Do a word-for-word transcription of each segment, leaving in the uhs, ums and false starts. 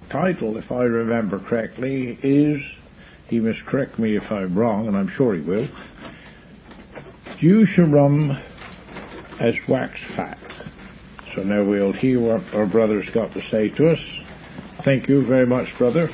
title, if I remember correctly, is, he must correct me if I'm wrong, and I'm sure he will, Juice and Rum as Wax Fat. So now we'll hear what our brother's got to say to us. Thank you very much, brother.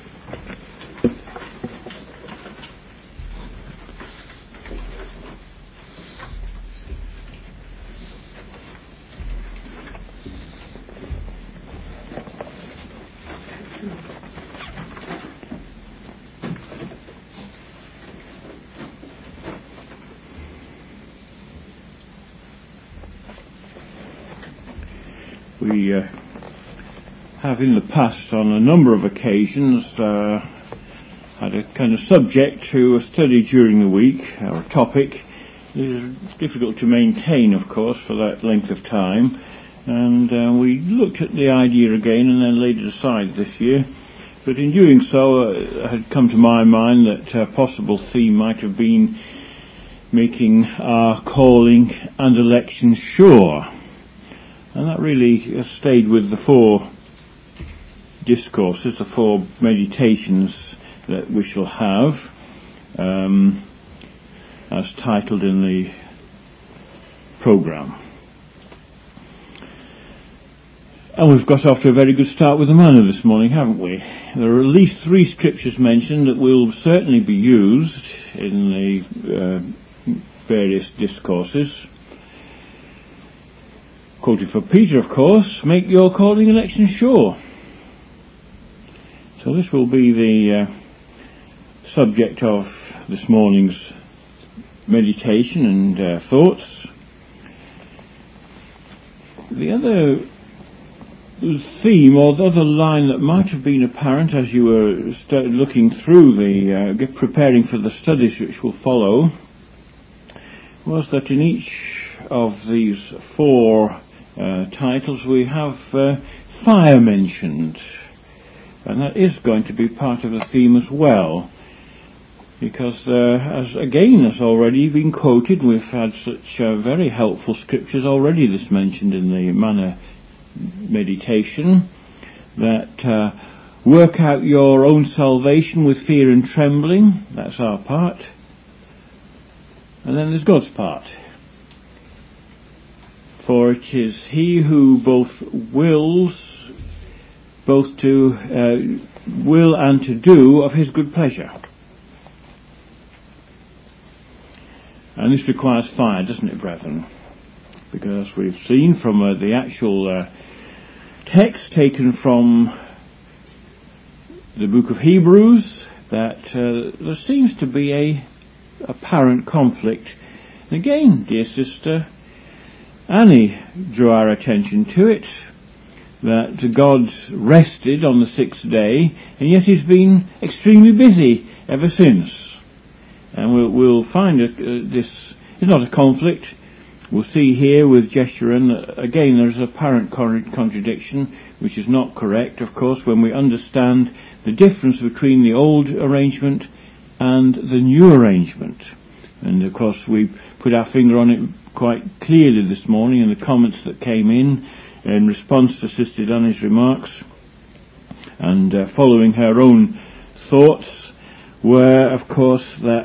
We uh, have in the past, on a number of occasions, uh, had a kind of subject to a study during the week, or a topic. It is difficult to maintain, of course, for that length of time, and uh, we looked at the idea again and then laid it aside this year. But in doing so, uh, it had come to my mind that a possible theme might have been making our calling and election sure. And that really uh, stayed with the four discourses, the four meditations that we shall have, um, as titled in the programme. And we've got off to a very good start with the manna this morning, haven't we? There are at least three scriptures mentioned that will certainly be used in the uh, various discourses. Quoted for Peter, of course, make your calling election sure. So this will be the uh, subject of this morning's meditation and uh, thoughts. The other theme, or the other line that might have been apparent as you were st- looking through the, uh, preparing for the studies which will follow, was that in each of these four Uh, titles we have uh, fire mentioned, and that is going to be part of the theme as well, because uh, as again has already been quoted, we've had such uh, very helpful scriptures already this mentioned in the manna meditation, that uh, work out your own salvation with fear and trembling. That's our part. And then there's God's part. For it is he who both wills, both to uh, will and to do of his good pleasure. And this requires fire, doesn't it, brethren? Because we've seen from uh, the actual uh, text taken from the book of Hebrews that uh, there seems to be a apparent conflict. And again, dear sister Annie drew our attention to it, that God rested on the sixth day, and yet he's been extremely busy ever since. And we'll, we'll find that uh, this is not a conflict. We'll see here with Jeshurun that again there's an apparent contradiction, which is not correct, of course, when we understand the difference between the old arrangement and the new arrangement. And of course we put our finger on it quite clearly this morning in the comments that came in in response to Sister Danny's remarks, and uh, following her own thoughts were, of course, that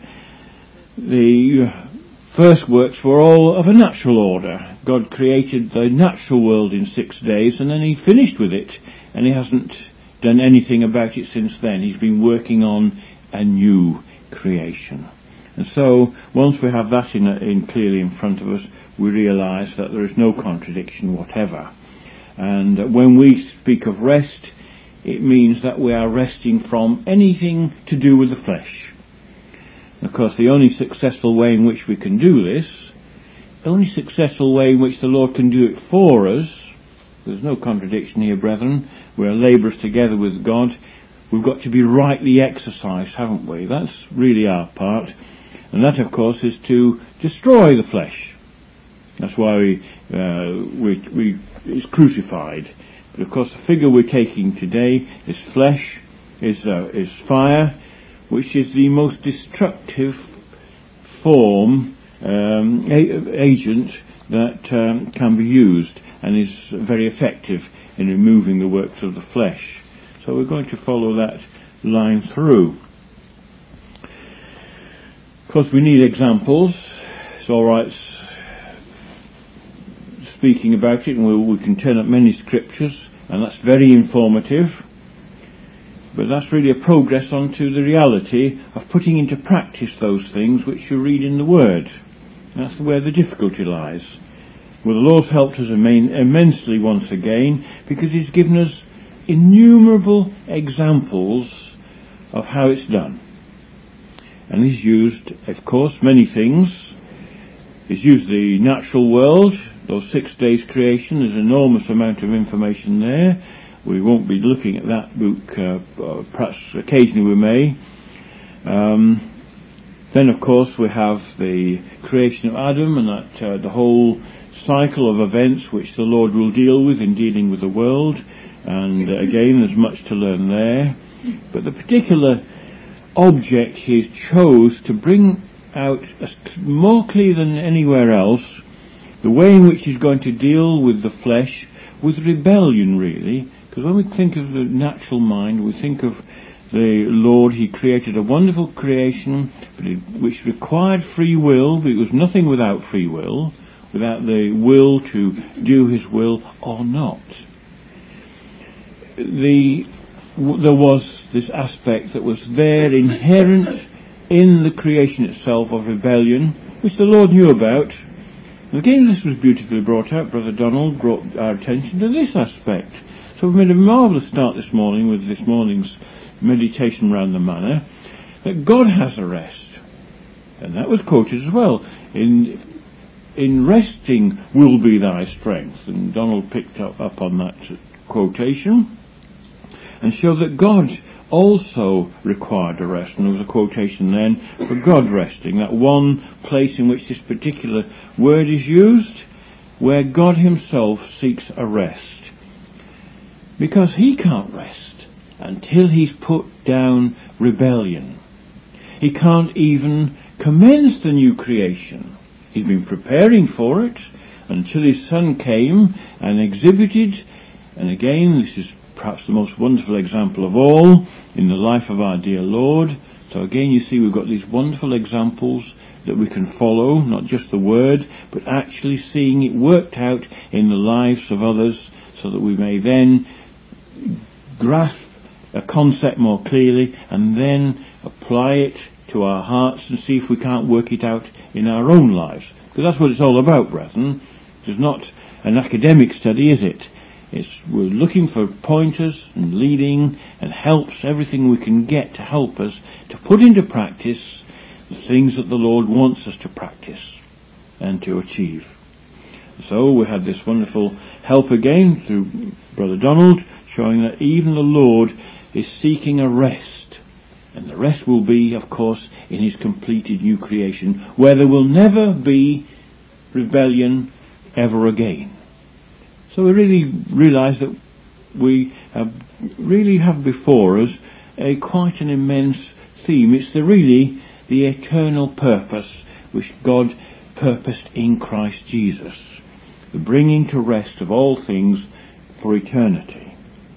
the first works were all of a natural order. God created the natural world in six days and then he finished with it, and he hasn't done anything about it since then. He's been working on a new creation. And so, once we have that in, in clearly in front of us, we realise that there is no contradiction whatever. And when we speak of rest, it means that we are resting from anything to do with the flesh. Of course, the only successful way in which we can do this, the only successful way in which the Lord can do it for us, there's no contradiction here, brethren, we are labourers together with God, we've got to be rightly exercised, haven't we? That's really our part. And that, of course, is to destroy the flesh. That's why we, uh, we, we is crucified. But of course, the figure we're taking today is flesh, is uh, is fire, which is the most destructive form um, a- agent that um, can be used, and is very effective in removing the works of the flesh. So we're going to follow that line through. Of course, we need examples. It's all right speaking about it, and we, we can turn up many scriptures, and that's very informative. But that's really a progress onto the reality of putting into practice those things which you read in the Word. That's where the difficulty lies. Well, the Lord's helped us immensely once again, because He's given us innumerable examples of how it's done. And He's used, of course, many things. He's used the natural world, those six days creation. There's an enormous amount of information there. We won't be looking at that book, uh, perhaps occasionally we may. Um, then, of course, we have the creation of Adam, and that uh, the whole cycle of events which the Lord will deal with in dealing with the world. And uh, again, there's much to learn there. But the particular object He chose to bring out more clear than anywhere else the way in which He's going to deal with the flesh, with rebellion, really. Because when we think of the natural mind, we think of the Lord. He created a wonderful creation, but it, which required free will. But it was nothing without free will, without the will to do His will or not. The, there was this aspect that was there inherent in the creation itself of rebellion, which the Lord knew about. And again, this was beautifully brought out. Brother Donald brought our attention to this aspect. So we've made a marvellous start this morning with this morning's meditation round the manor, that God has a rest. And that was quoted as well. In in resting will be thy strength. And Donald picked up, up on that quotation and showed that God also required a rest. And there was a quotation then for God resting, that one place in which this particular word is used, where God Himself seeks a rest. Because He can't rest until He's put down rebellion. He can't even commence the new creation. He's been preparing for it until His Son came and exhibited, and again, this is perhaps the most wonderful example of all in the life of our dear Lord. So again, you see, we've got these wonderful examples that we can follow, not just the word, but actually seeing it worked out in the lives of others, so that we may then grasp a concept more clearly and then apply it to our hearts and see if we can't work it out in our own lives. Because that's what it's all about, brethren. It's not an academic study, is it? It's, we're looking for pointers and leading and helps, everything we can get to help us to put into practice the things that the Lord wants us to practice and to achieve. So we had this wonderful help again through Brother Donald, showing that even the Lord is seeking a rest. And the rest will be, of course, in His completed new creation, where there will never be rebellion ever again. So we really realise that we have, really have before us a quite an immense theme. It's the really the eternal purpose which God purposed in Christ Jesus, the bringing to rest of all things for eternity.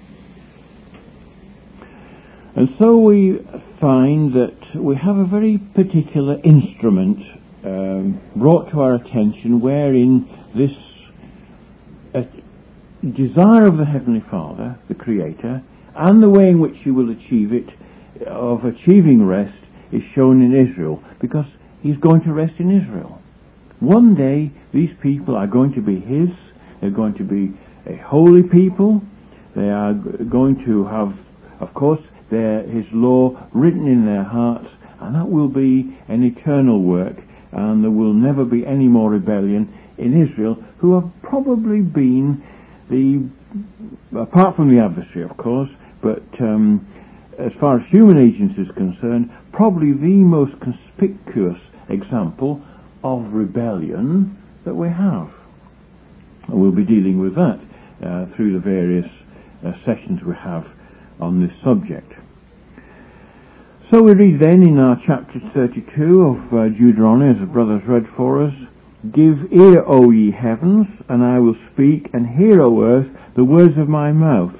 And so we find that we have a very particular instrument um, brought to our attention, wherein this uh, desire of the Heavenly Father, the Creator, and the way in which He will achieve it, of achieving rest, is shown in Israel, because He's going to rest in Israel. One day these people are going to be His, they're going to be a holy people, they are going to have, of course, their, His law written in their hearts, and that will be an eternal work, and there will never be any more rebellion in Israel, who have probably been the, apart from the adversary, of course, but um, as far as human agency is concerned, probably the most conspicuous example of rebellion that we have. And we'll be dealing with that uh, through the various uh, sessions we have on this subject. So we read then in our chapter thirty-two of uh, Deuteronomy, as the brothers read for us, "Give ear, O ye heavens, and I will speak, and hear, O earth, the words of my mouth.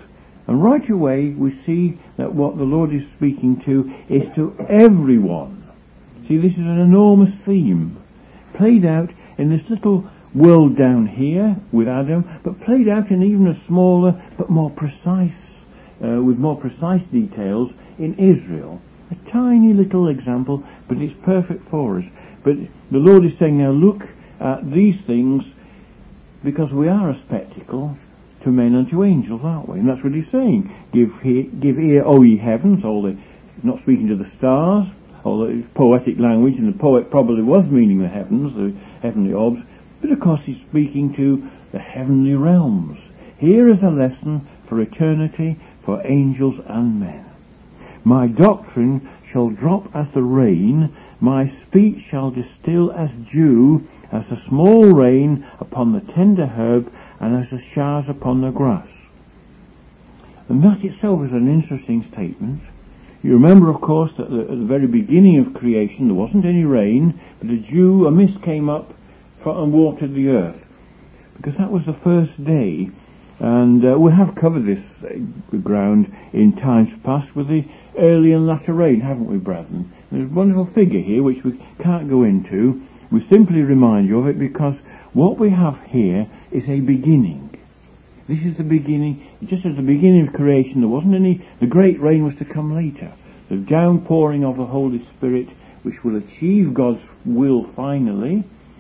And right away we see that what the Lord is speaking to is to everyone. See, this is an enormous theme, played out in this little world down here with Adam, but played out in even a smaller but more precise, uh, with more precise details in Israel. A tiny little example, but it's perfect for us. But the Lord is saying, now look at these things, because we are a spectacle to men and to angels, aren't we? And that's what he's saying. Give, he, give ear, O ye heavens, all the, not speaking to the stars, although it's poetic language, and the poet probably was meaning the heavens, the heavenly orbs, but of course he's speaking to the heavenly realms. Here is a lesson for eternity, for angels and men. My doctrine shall drop as the rain, my speech shall distill as dew, as the small rain upon the tender herb, and as the showers upon the grass. And that itself is an interesting statement. You remember, of course, that at the very beginning of creation there wasn't any rain, but a dew, a mist came up and watered the earth, because that was the first day. And uh, we have covered this uh, ground in times past with the early and latter rain, haven't we, brethren? There's a wonderful figure here which we can't go into. We simply remind you of it because what we have here is a beginning. This is the beginning. Just as the beginning of creation, there wasn't any, the great rain was to come later. The downpouring of the Holy Spirit, which will achieve God's will finally,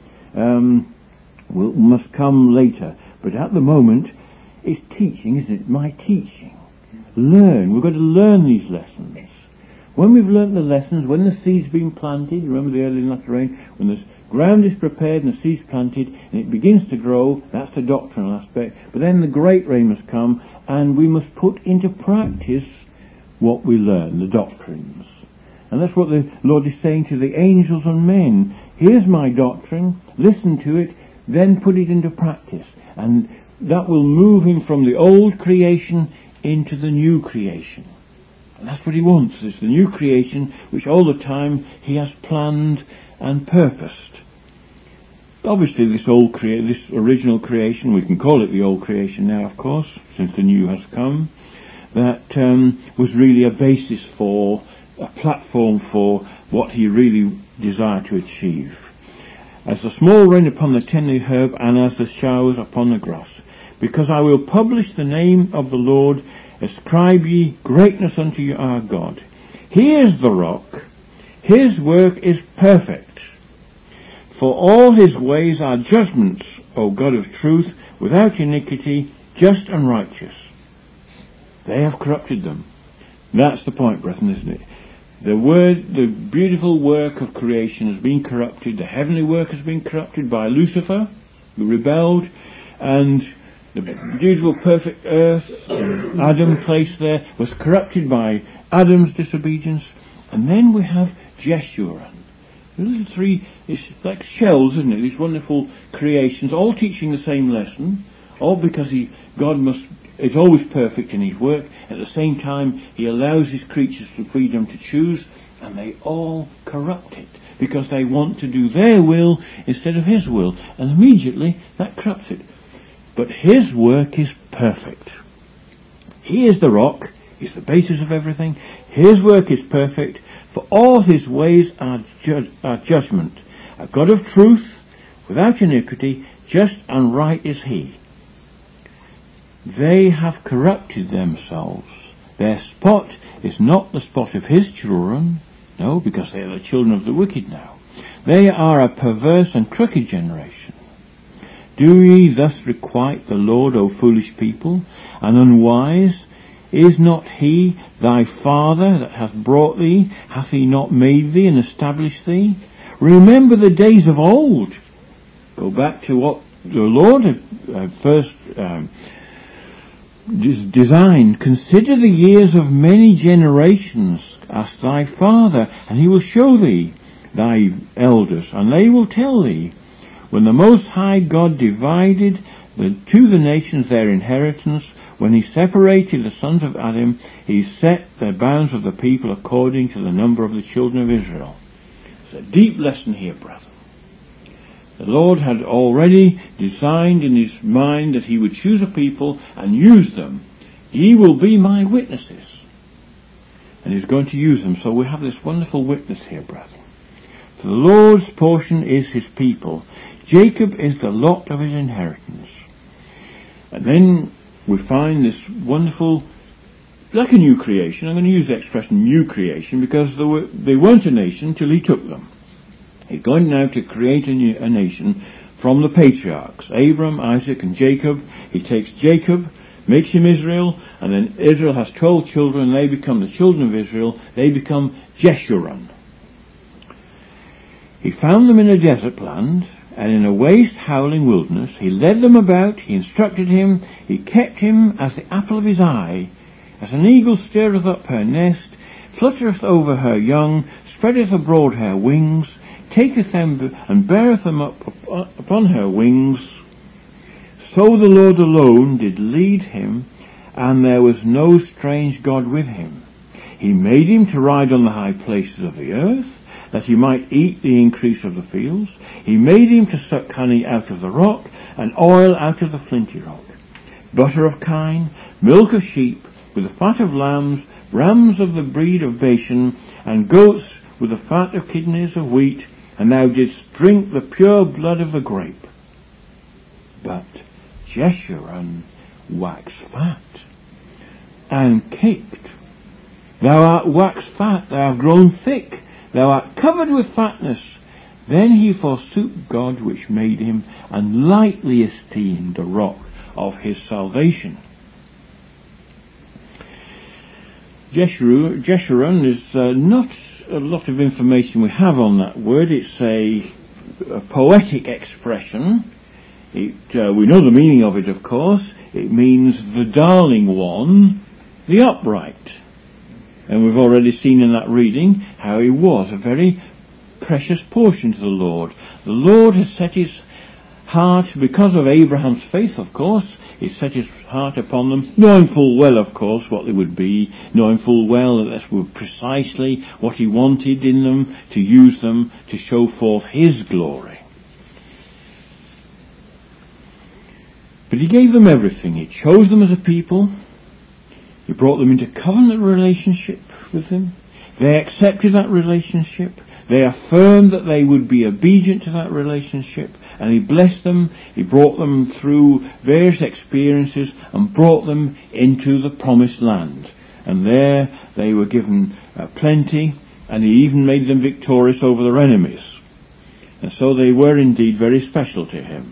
um, will, must come later. But at the moment, it's teaching, isn't it? My teaching. Learn. We've got to learn these lessons. When we've learnt the lessons, when the seed's been planted, remember the early and latter rain, when the ground is prepared and the seed's planted and it begins to grow, that's the doctrinal aspect. But then the great rain must come and we must put into practice what we learn, the doctrines. And that's what the Lord is saying to the angels and men. Here's my doctrine, listen to it, then put it into practice. And that will move him from the old creation into the new creation. And that's what he wants, is the new creation which all the time he has planned and purposed. Obviously this old crea- this original creation, we can call it the old creation now, of course, since the new has come, that um, was really a basis for, a platform for what he really desired to achieve. As the small rain upon the tender herb, and as the showers upon the grass. Because I will publish the name of the Lord, ascribe ye greatness unto our God. He is the rock, his work is perfect. For all his ways are judgments, O God of truth, without iniquity, just and righteous. They have corrupted them. That's the point, brethren, isn't it? The word, the beautiful work of creation has been corrupted. The heavenly work has been corrupted by Lucifer, who rebelled, and the beautiful perfect earth Adam placed there was corrupted by Adam's disobedience. And then we have Jeshurun. The little three, it's like shells, isn't it? These wonderful creations, all teaching the same lesson, all because he, God must, is always perfect in his work. At the same time, he allows his creatures the freedom to choose, and they all corrupt it because they want to do their will instead of his will. And immediately that corrupts it. But his work is perfect. He is the rock. He's the basis of everything. His work is perfect. For all his ways are, ju- are judgment. A God of truth, without iniquity, just and right is he. They have corrupted themselves. Their spot is not the spot of his children. No, because they are the children of the wicked now. They are a perverse and crooked generation. Do ye thus requite the Lord, O foolish people, and unwise? Is not he thy father that hath brought thee? Hath he not made thee and established thee? Remember the days of old. Go back to what the Lord had uh, first um, designed. Consider the years of many generations. Ask thy father, and he will show thee thy elders, and they will tell thee. When the Most High God divided the, to the nations their inheritance, when he separated the sons of Adam, he set the bounds of the people according to the number of the children of Israel. It's a deep lesson here, brother. The Lord had already designed in his mind that he would choose a people and use them. Ye will be my witnesses. And he's going to use them. So we have this wonderful witness here, brethren. For the Lord's portion is his people. Jacob is the lot of his inheritance. And then we find this wonderful, like a new creation. I'm going to use the expression new creation because they, were, they weren't a nation till he took them. He's going now to create a, new, a nation from the patriarchs, Abraham, Isaac and Jacob. He takes Jacob, makes him Israel, and then Israel has twelve children, and they become the children of Israel. They become Jeshurun. He found them in a desert land, and in a waste howling wilderness. He led them about, he instructed him, he kept him as the apple of his eye. As an eagle stirreth up her nest, fluttereth over her young, spreadeth abroad her wings, taketh them and beareth them up upon her wings. So the Lord alone did lead him, and there was no strange God with him. He made him to ride on the high places of the earth, that he might eat the increase of the fields. He made him to suck honey out of the rock, and oil out of the flinty rock, butter of kine, milk of sheep, with the fat of lambs, rams of the breed of Bashan, and goats with the fat of kidneys of wheat, and thou didst drink the pure blood of the grape. But Jeshurun waxed fat, and kicked. Thou art waxed fat, thou art grown thick, thou art covered with fatness. Then he forsook God which made him, and lightly esteemed the rock of his salvation. Jeshurun, Jeshurun is uh, not a lot of information we have on that word. It's a, a poetic expression. It, uh, we know the meaning of it, of course. It means the darling one, the upright. And we've already seen in that reading how he was a very precious portion to the Lord. The Lord has set his heart, because of Abraham's faith, of course, he set his heart upon them, knowing full well, of course, what they would be, knowing full well that this was precisely what he wanted in them, to use them to show forth his glory. But he gave them everything. He chose them as a people. He brought them into covenant relationship with him. They accepted that relationship. They affirmed that they would be obedient to that relationship, and he blessed them. He brought them through various experiences and brought them into the promised land. And there they were given uh, plenty, and he even made them victorious over their enemies. And so they were indeed very special to him.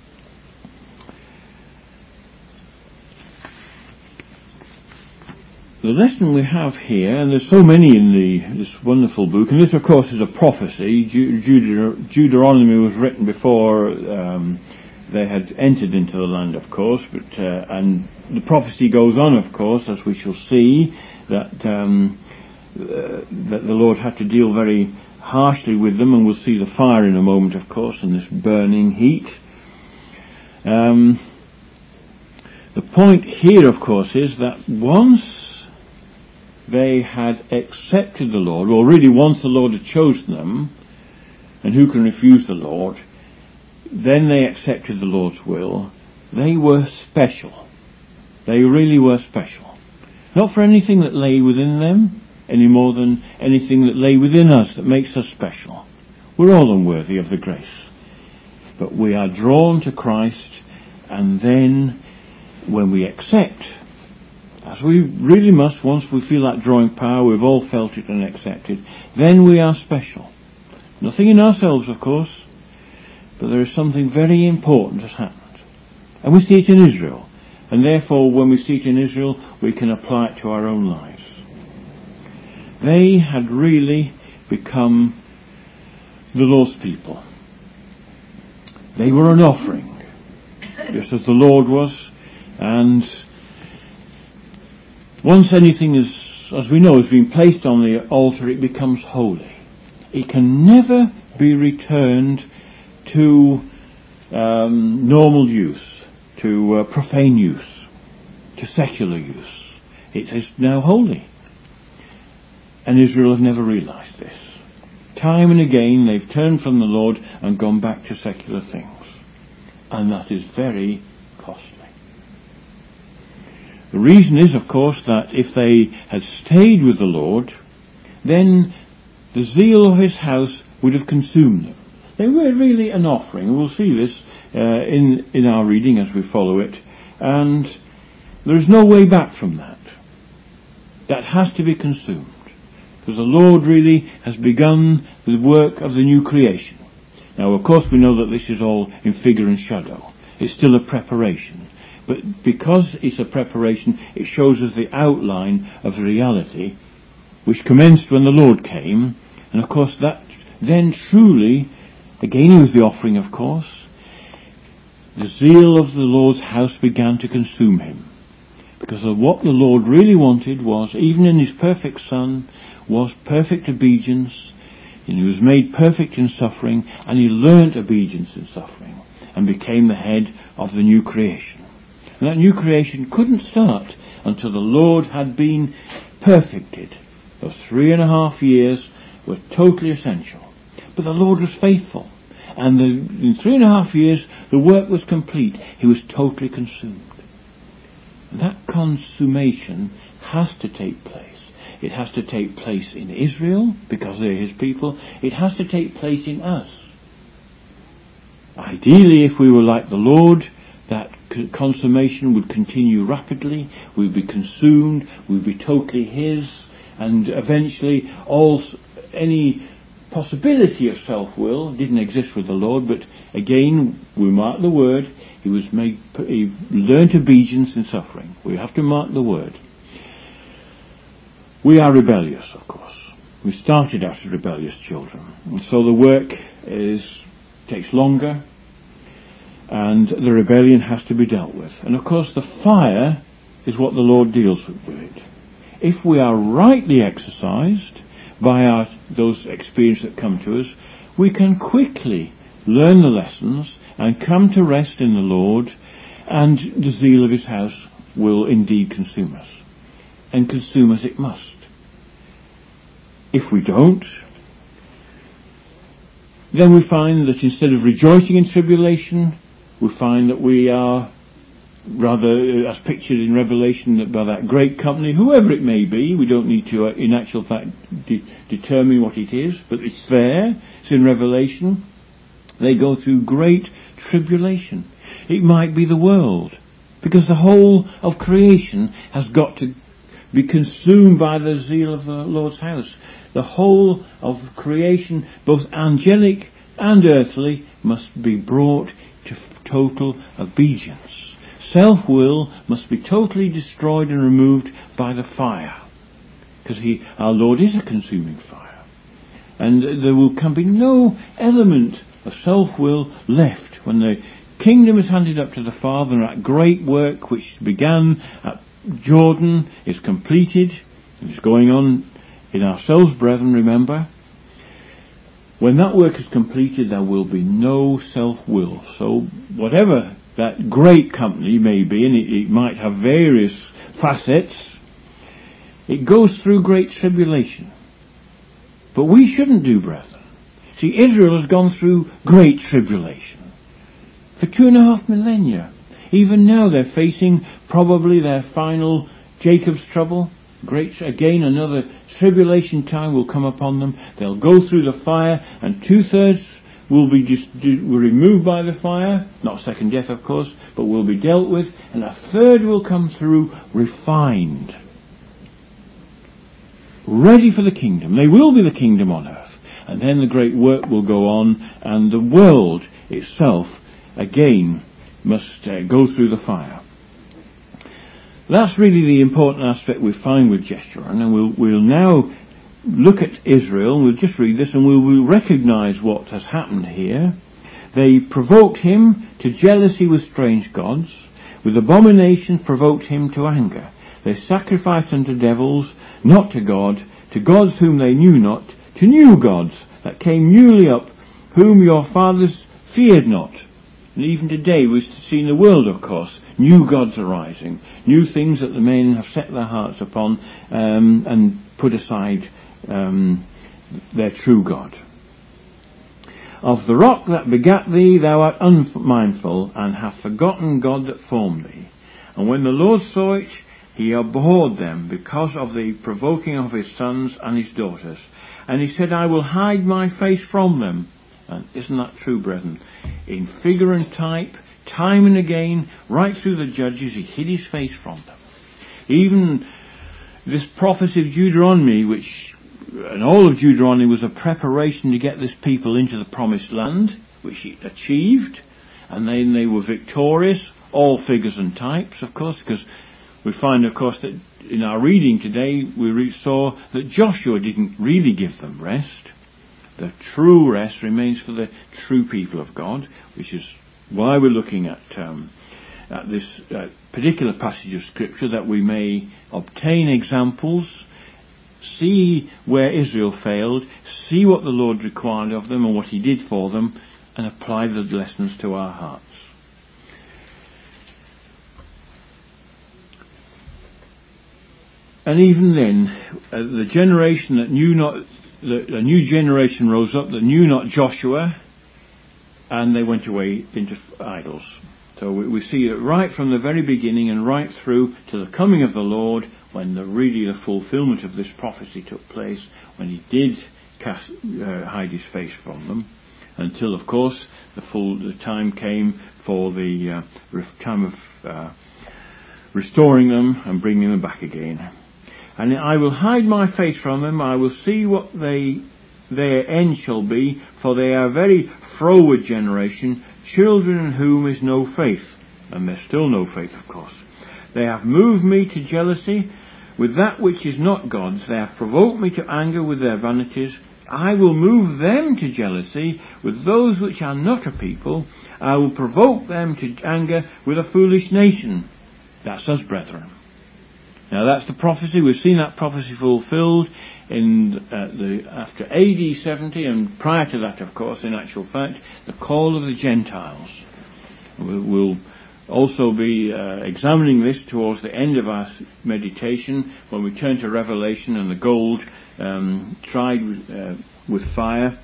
The lesson we have here, and there's so many in the this wonderful book, and this of course is a prophecy. Deut- Deuteronomy was written before um, they had entered into the land, of course, but uh, and the prophecy goes on, of course, as we shall see, that um, uh, that the Lord had to deal very harshly with them, and we'll see the fire in a moment, of course, and this burning heat. Um, the point here, of course, is that once they had accepted the Lord, or really once the Lord had chosen them, and who can refuse the Lord, then they accepted the Lord's will. They were special. They really were special. Not for anything that lay within them, any more than anything that lay within us that makes us special. We're all unworthy of the grace. But we are drawn to Christ, and then when we accept, as we really must, once we feel that drawing power, we've all felt it and accepted, then we are special. Nothing in ourselves, of course, but there is something very important has happened. And we see it in Israel. And therefore, when we see it in Israel, we can apply it to our own lives. They had really become the Lord's people. They were an offering, just as the Lord was, and once anything is, as we know, has been placed on the altar, it becomes holy. It can never be returned to um, normal use, to uh, profane use, to secular use. It is now holy. And Israel have never realized this. Time and again they've turned from the Lord and gone back to secular things. And that is very costly. The reason is, of course, that if they had stayed with the Lord, then the zeal of his house would have consumed them. They were really an offering. We'll see this uh, in, in our reading as we follow it. And there is no way back from that. That has to be consumed. Because the Lord really has begun the work of the new creation. Now, of course, we know that this is all in figure and shadow. It's still a preparation. But because it's a preparation, it shows us the outline of the reality, which commenced when the Lord came. And of course, that then truly, again he was the offering, of course, the zeal of the Lord's house began to consume him. Because of what the Lord really wanted was, even in his perfect Son, was perfect obedience, and he was made perfect in suffering, and he learnt obedience in suffering, and became the head of the new creation. And that new creation couldn't start until the Lord had been perfected. Those three and a half years were totally essential. But the Lord was faithful, and the, in three and a half years the work was complete. He was totally consumed. That consummation has to take place. It has to take place in Israel, because they're his people. It has to take place in us. Ideally, if we were like the Lord, that consummation would continue rapidly. We'd be consumed. We'd be totally his. And eventually, all any possibility of self-will didn't exist with the Lord. But again, we mark the word. He was made. He learnt obedience in suffering. We have to mark the word. We are rebellious, of course. We started out as rebellious children. And so the work is takes longer, and the rebellion has to be dealt with. And of course the fire is what the Lord deals with it. If we are rightly exercised by our, those experiences that come to us, we can quickly learn the lessons and come to rest in the Lord, and the zeal of his house will indeed consume us. And consume us it must. If we don't, then we find that instead of rejoicing in tribulation, we find that we are rather, as pictured in Revelation, that by that great company, whoever it may be, we don't need to, uh, in actual fact, de- determine what it is, but it's there, it's in Revelation. They go through great tribulation. It might be the world, because the whole of creation has got to be consumed by the zeal of the Lord's house. The whole of creation, both angelic and earthly, must be brought to total obedience. Self-will must be totally destroyed and removed by the fire, because he, our Lord is a consuming fire. And there will can be no element of self-will left when the kingdom is handed up to the Father, and that great work which began at Jordan is completed, and is going on in ourselves, brethren, remember. When that work is completed, there will be no self-will. So whatever that great company may be, and it, it might have various facets, it goes through great tribulation. But we shouldn't do, brethren. See, Israel has gone through great tribulation for two and a half millennia. Even now they're facing probably their final Jacob's trouble. Great, again, another tribulation time will come upon them. They'll go through the fire, and two-thirds will be just will removed by the fire, not second death, of course, but will be dealt with, and a third will come through refined, ready for the kingdom. They will be the kingdom on earth, and then the great work will go on, and the world itself again must uh, go through the fire. That's really the important aspect we find with Jeshurun, and we'll, we'll now look at Israel, and we'll just read this, and we'll, we'll recognise what has happened here. They provoked him to jealousy with strange gods, with abomination provoked him to anger. They sacrificed unto devils, not to God, to gods whom they knew not, to new gods that came newly up, whom your fathers feared not. And even today we see in the world, of course, new gods arising, new things that the men have set their hearts upon, um, and put aside um, their true God. Of the rock that begat thee thou art unmindful, and hast forgotten God that formed thee. And when the Lord saw it, He abhorred them because of the provoking of his sons and his daughters. And he said, I will hide my face from them. And isn't that true, brethren? In figure and type, time and again, right through the Judges, he hid his face from them. Even this prophecy of Deuteronomy, which, and all of Deuteronomy was a preparation to get this people into the promised land, which he achieved, and then they were victorious, all figures and types, of course, because we find, of course, that in our reading today, we saw that Joshua didn't really give them rest. The true rest remains for the true people of God, which is why we're looking at, um, at this uh, particular passage of Scripture, that we may obtain examples, see where Israel failed, see what the Lord required of them and what he did for them, and apply the lessons to our hearts. And even then, uh, the generation that knew not, the, the new generation rose up that knew not Joshua, and they went away into idols. So we, we see it right from the very beginning and right through to the coming of the Lord, when the really the fulfillment of this prophecy took place, when he did cast, uh, hide his face from them, until, of course, the full the time came for the uh, time of uh, restoring them and bringing them back again. And I will hide my face from them, I will see what they their end shall be, for they are a very froward generation, children in whom is no faith. And there's still no faith, of course. They have moved me to jealousy with that which is not God's. They have provoked me to anger with their vanities. I will move them to jealousy with those which are not a people. I will provoke them to anger with a foolish nation. That's us, brethren. Now that's the prophecy. We've seen that prophecy fulfilled in uh, the after A D seventy, and prior to that, of course, in actual fact, the call of the Gentiles. We'll also be uh, examining this towards the end of our meditation, when we turn to Revelation and the gold um, tried with, uh, with fire,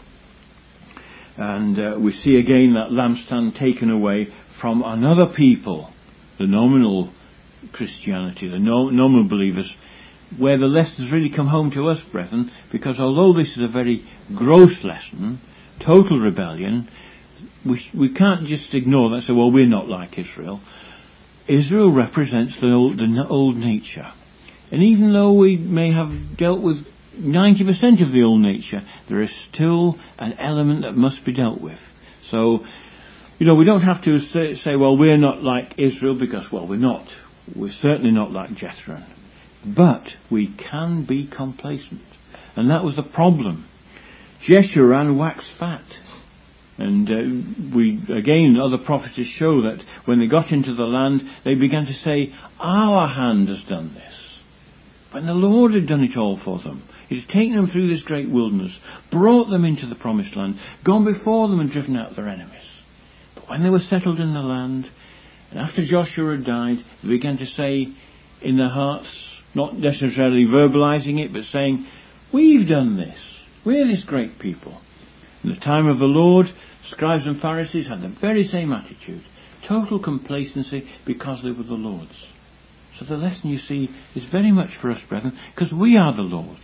and uh, we see again that lampstand taken away from another people, the nominal Christianity, the no, nominal believers, where the lessons really come home to us, brethren, because although this is a very gross lesson, total rebellion, we, we can't just ignore that and say, well, we're not like Israel. Israel represents the old, the old nature. And even though we may have dealt with ninety percent of the old nature, there is still an element that must be dealt with. So, you know, we don't have to say, say well, we're not like Israel, because, well, we're not. We're certainly not like Jethro. But we can be complacent. And that was the problem. Jeshurun waxed fat. And uh, we, again, other prophecies show that when they got into the land, they began to say, our hand has done this. When the Lord had done it all for them. He had taken them through this great wilderness, brought them into the promised land, gone before them and driven out their enemies. But when they were settled in the land, and after Joshua had died, they began to say in their hearts, not necessarily verbalizing it, but saying, we've done this. We're this great people. In the time of the Lord, scribes and Pharisees had the very same attitude. Total complacency because they were the Lord's. So the lesson, you see, is very much for us, brethren, because we are the Lord's.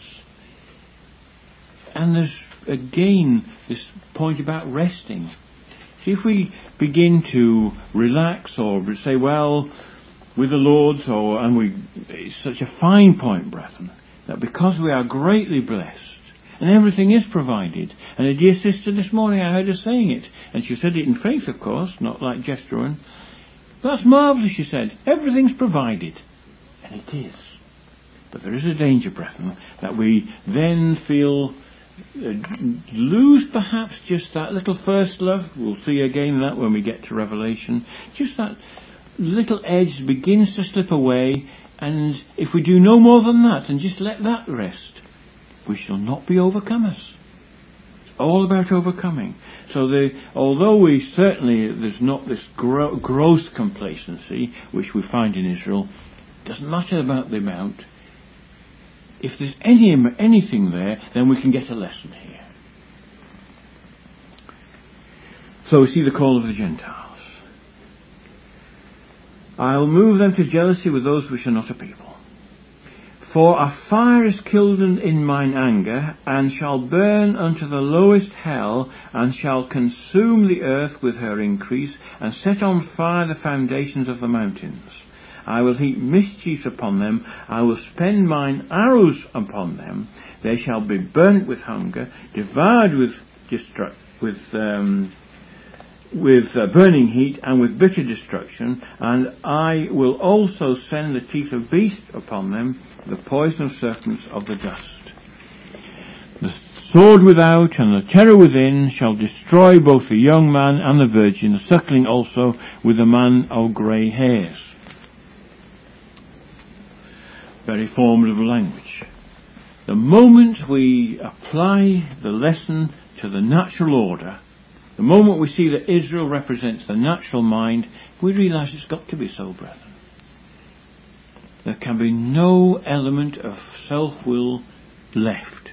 And there's, again, this point about resting. See, if we begin to relax or say, well, with the Lord's, or, and we, it's such a fine point, brethren, that because we are greatly blessed, and everything is provided. And a dear sister this morning, I heard her saying it, and she said it in faith, of course, not like Jeshurun. That's marvellous, she said. Everything's provided. And it is. But there is a danger, brethren, that we then feel uh, lose perhaps just that little first love. We'll see again that when we get to Revelation. Just that little edge begins to slip away, and if we do no more than that and just let that rest, we shall not be overcomers. It's all about overcoming. So the, although we certainly, there's not this gro- gross complacency which we find in Israel, it doesn't matter about the amount. If there's any anything there, then we can get a lesson here. So we see the call of the Gentiles. I'll move them to jealousy with those which are not a people. For a fire is kindled in mine anger, and shall burn unto the lowest hell, and shall consume the earth with her increase, and set on fire the foundations of the mountains. I will heap mischief upon them, I will spend mine arrows upon them. They shall be burnt with hunger, devoured with destru- with um, with uh, burning heat, and with bitter destruction. And I will also send the teeth of beasts upon them, the poison of serpents of the dust. The sword without and the terror within shall destroy both the young man and the virgin, the suckling also with the man of grey hairs. Very formidable language. The moment we apply the lesson to the natural order, the moment we see that Israel represents the natural mind, we realise it's got to be so, brethren. There can be no element of self-will left.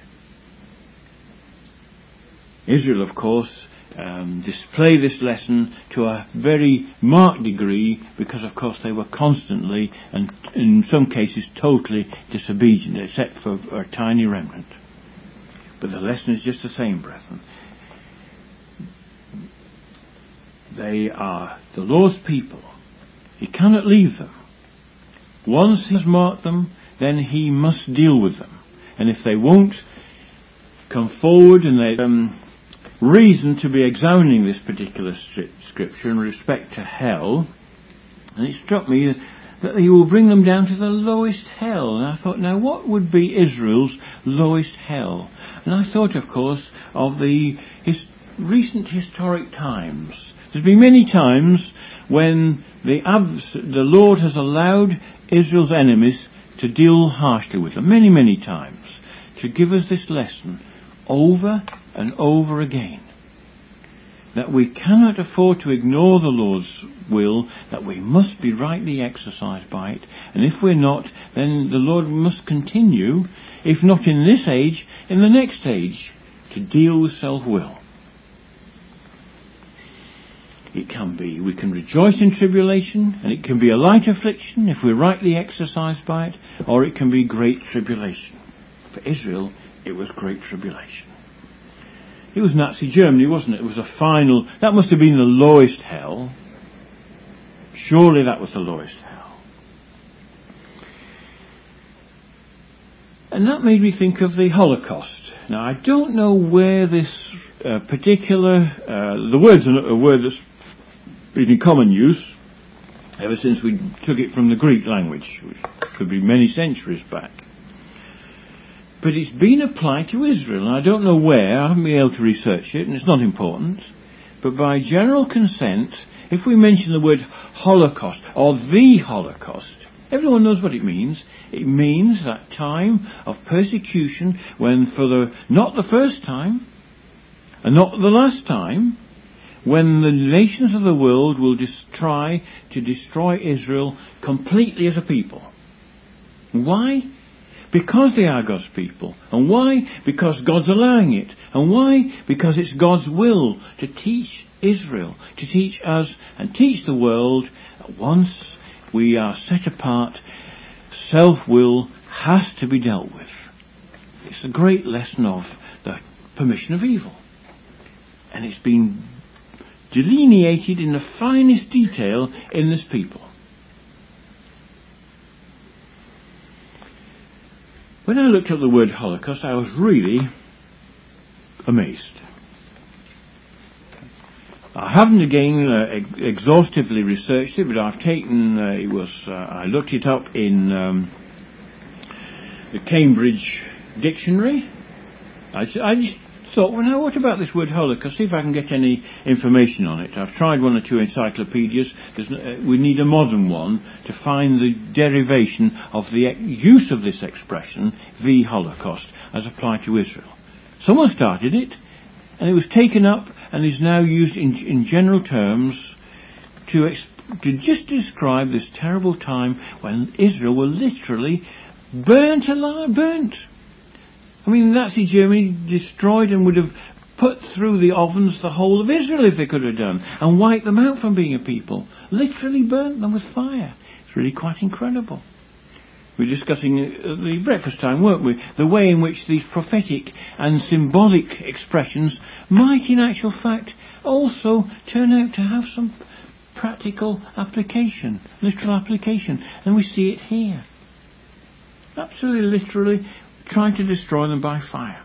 Israel, of course, um, display this lesson to a very marked degree because, of course, they were constantly and in some cases totally disobedient, except for a tiny remnant. But the lesson is just the same, brethren. They are the Lord's people. He cannot leave them. Once He has marked them, then He must deal with them. And if they won't come forward and they um, reason to be examining this particular scripture in respect to hell, and it struck me that He will bring them down to the lowest hell. And I thought, now what would be Israel's lowest hell? And I thought, of course, of the his, recent historic times. There's been many times when the, abs- the Lord has allowed Israel's enemies to deal harshly with them, many, many times, to give us this lesson over and over again. That we cannot afford to ignore the Lord's will, that we must be rightly exercised by it, and if we're not, then the Lord must continue, if not in this age, in the next age, to deal with self-will. It can be, we can rejoice in tribulation, and it can be a light affliction if we're rightly exercised by it, or it can be great tribulation. For Israel, it was great tribulation. It was Nazi Germany, wasn't it? It was a final, that must have been the lowest hell. Surely that was the lowest hell. And that made me think of the Holocaust. Now, I don't know where this uh, particular, uh, the word's a word that's been in common use ever since we took it from the Greek language, which could be many centuries back. But it's been applied to Israel, and I don't know where, I haven't been able to research it, and it's not important. But by general consent, if we mention the word Holocaust, or the Holocaust, everyone knows what it means. It means that time of persecution when for the, not the first time, and not the last time, when the nations of the world will just try to destroy Israel completely as a people. Why? Because they are God's people. And why? Because God's allowing it. And why? Because it's God's will to teach Israel, to teach us and teach the world that once we are set apart, self-will has to be dealt with. It's a great lesson of the permission of evil. And it's been delineated in the finest detail in this people. When I looked up the word Holocaust, I was really amazed. I haven't again uh, ex- exhaustively researched it, but I've taken, uh, it was, uh, I looked it up in um, the Cambridge Dictionary. I, I just thought, well, now what about this word Holocaust? See if I can get any information on it. I've tried one or two encyclopedias. There's, uh, we need a modern one to find the derivation of the ex- use of this expression, the Holocaust, as applied to Israel. Someone started it, and it was taken up and is now used in, in general terms to, exp- to just describe this terrible time when Israel were literally burnt alive, burnt. I mean, Nazi Germany destroyed and would have put through the ovens the whole of Israel if they could have done, and wiped them out from being a people. Literally burnt them with fire. It's really quite incredible. We were discussing at the breakfast time, weren't we? The way in which these prophetic and symbolic expressions might in actual fact also turn out to have some practical application, literal application. And we see it here. Absolutely literally trying to destroy them by fire.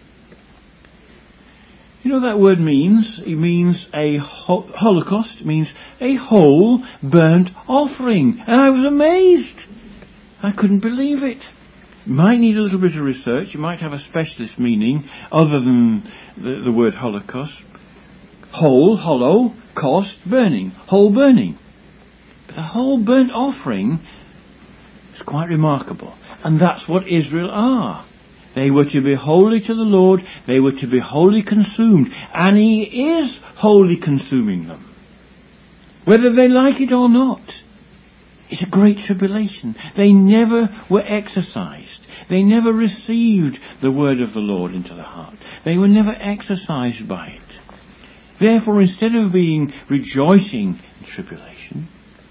You know what that word means? It means a ho- holocaust. It means a whole burnt offering. And I was amazed. I couldn't believe it. You might need a little bit of research. You might have a specialist meaning other than the, the word holocaust. Whole, hollow, cost, burning. Whole burning. But the whole burnt offering is quite remarkable. And that's what Israel are. They were to be holy to the Lord. They were to be wholly consumed. And He is wholly consuming them. Whether they like it or not. It's a great tribulation. They never were exercised. They never received the word of the Lord into the heart. They were never exercised by it. Therefore, instead of being rejoicing in tribulation,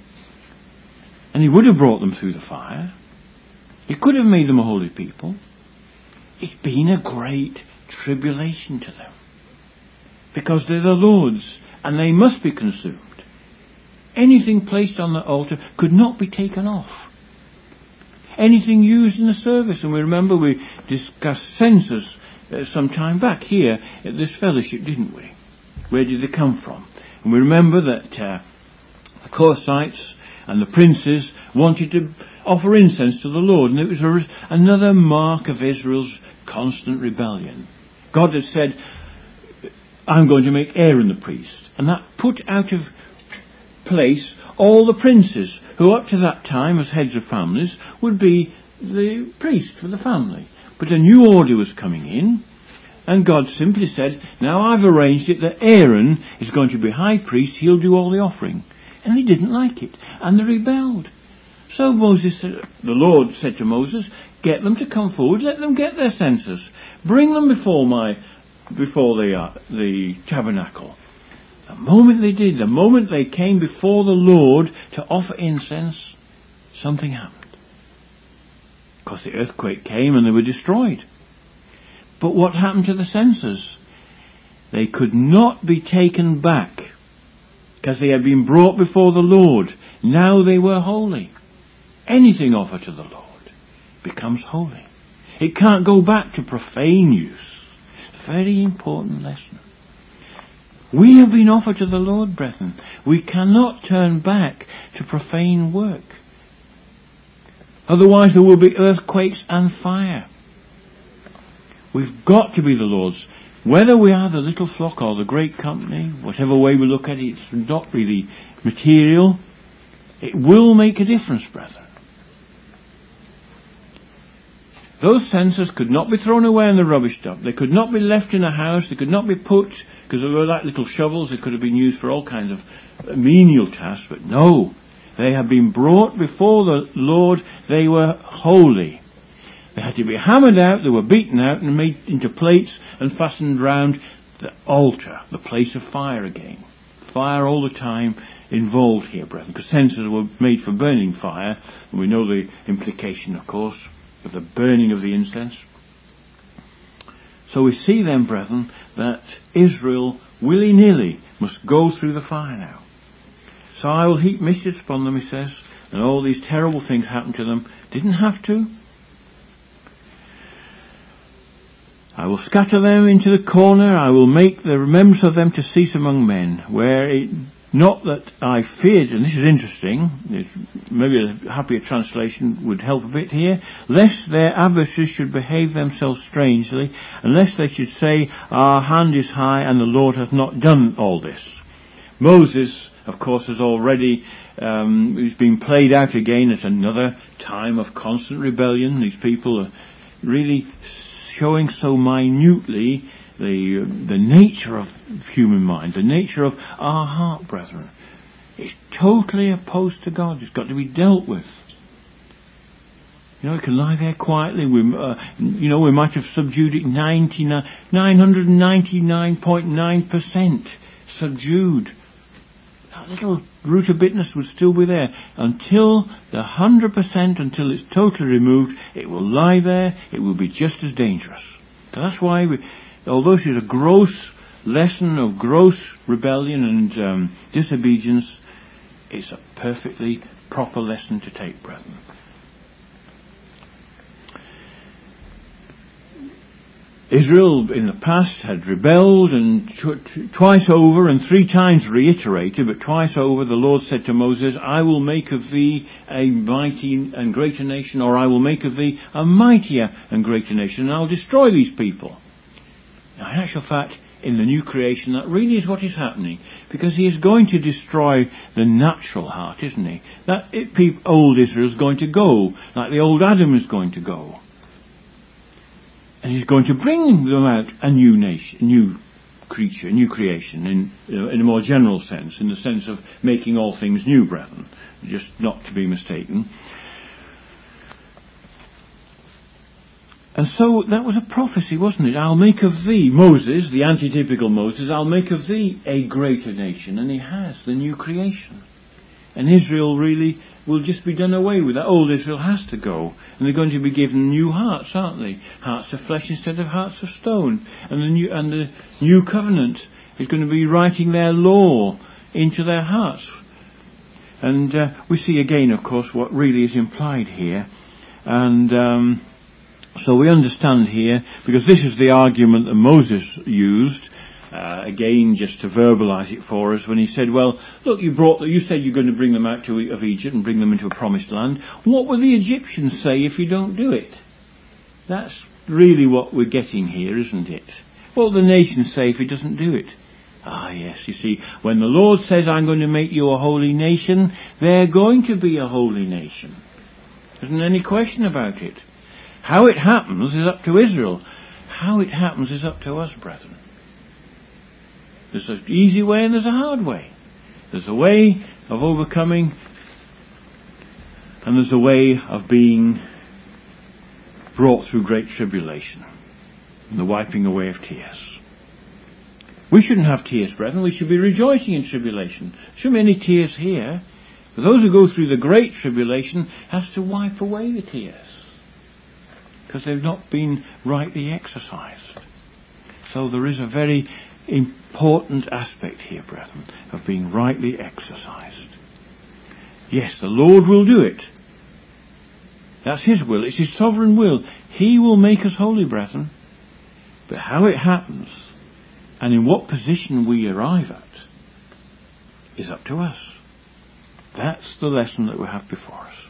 and He would have brought them through the fire, He could have made them a holy people, it's been a great tribulation to them. Because they're the Lord's, and they must be consumed. Anything placed on the altar could not be taken off. Anything used in the service, and we remember we discussed censers uh, some time back here at this fellowship, didn't we? Where did they come from? And we remember that uh, the Korsites and the princes wanted to offer incense to the Lord, and it was a, another mark of Israel's constant rebellion. God had said, I'm going to make Aaron the priest, and that put out of place all the princes who up to that time as heads of families would be the priest for the family. But a new order was coming in, and God simply said, now I've arranged it that Aaron is going to be high priest, he'll do all the offering. And they didn't like it, and they rebelled. So Moses said, the Lord said to Moses, get them to come forward, let them get their censers, bring them before my before the uh, the tabernacle. The moment they did, the moment they came before the Lord to offer incense, something happened. Because the earthquake came and they were destroyed. But what happened to the censers? They could not be taken back because they had been brought before the Lord. Now they were holy. Anything offered to the Lord becomes holy. It can't go back to profane use. It's a very important lesson. We have been offered to the Lord, brethren. We cannot turn back to profane work. Otherwise there will be earthquakes and fire. We've got to be the Lord's. Whether we are the little flock or the great company, whatever way we look at it, it's not really material. It will make a difference, brethren. Those censers could not be thrown away in the rubbish dump. They could not be left in a house. They could not be put, because they were like little shovels. They could have been used for all kinds of menial tasks. But no, they have been brought before the Lord. They were holy. They had to be hammered out. They were beaten out and made into plates and fastened round the altar, the place of fire again. Fire all the time involved here, brethren, because censers were made for burning fire. And we know the implication, of course, of the burning of the incense. So we see then, brethren, that Israel willy-nilly must go through the fire now. So I will heap mischief upon them, he says, and all these terrible things happen to them. Didn't have to. I will scatter them into the corner. I will make the remembrance of them to cease among men, where it not that I feared, and this is interesting, maybe a happier translation would help a bit here, lest their adversaries should behave themselves strangely, and lest they should say, our hand is high and the Lord hath not done all this. Moses, of course, has already um, is being played out again at another time of constant rebellion. These people are really showing so minutely the the nature of human mind, the nature of our heart, brethren. It's totally opposed to God. It's got to be dealt with. You know, we can lie there quietly. We, uh, you know, we might have subdued it ninety-nine, nine hundred ninety-nine point nine percent subdued. that little root of bitterness would still be there until the one hundred percent, until it's totally removed. It will lie there. It will be just as dangerous. So that's why, we, although she's a gross lesson of gross rebellion and um, disobedience, it's a perfectly proper lesson to take, brethren. Israel in the past had rebelled, and tw- twice over and three times reiterated, but twice over the Lord said to Moses, I will make of thee a mighty and greater nation, or I will make of thee a mightier and greater nation, and I'll destroy these people. Now, in actual fact, in the new creation, that really is what is happening, because he is going to destroy the natural heart, isn't he? That it, people, old Israel is going to go, like the old Adam is going to go. And he's going to bring them out a new nation, a new creature, a new creation, in, in a more general sense, in the sense of making all things new, brethren, just not to be mistaken. And so that was a prophecy, wasn't it? I'll make of thee, Moses, the antitypical Moses, I'll make of thee a greater nation. And he has, the new creation. And Israel really will just be done away with. That old Israel has to go. And they're going to be given new hearts, aren't they? Hearts of flesh instead of hearts of stone. And the new, and the new covenant is going to be writing their law into their hearts. And uh, we see again, of course, what really is implied here. And um, so we understand here, because this is the argument that Moses used, Uh, again, just to verbalise it for us, when he said, well, look, you brought, you said you're going to bring them out to, of Egypt and bring them into a promised land. What will the Egyptians say if you don't do it? That's really what we're getting here, isn't it? What will the nations say if he doesn't do it? Ah, yes, you see, when the Lord says, I'm going to make you a holy nation, they're going to be a holy nation. There isn't any question about it. How it happens is up to Israel. How it happens is up to us, brethren. There's an easy way and there's a hard way. There's a way of overcoming, and there's a way of being brought through great tribulation and the wiping away of tears. We shouldn't have tears, brethren. We should be rejoicing in tribulation. There shouldn't be any tears here. But those who go through the great tribulation has to wipe away the tears, because they've not been rightly exercised. So there is a very important aspect here, brethren, of being rightly exercised. Yes, the Lord will do it. That's His will. It's His sovereign will. He will make us holy, brethren. But how it happens and in what position we arrive at is up to us. That's the lesson that we have before us.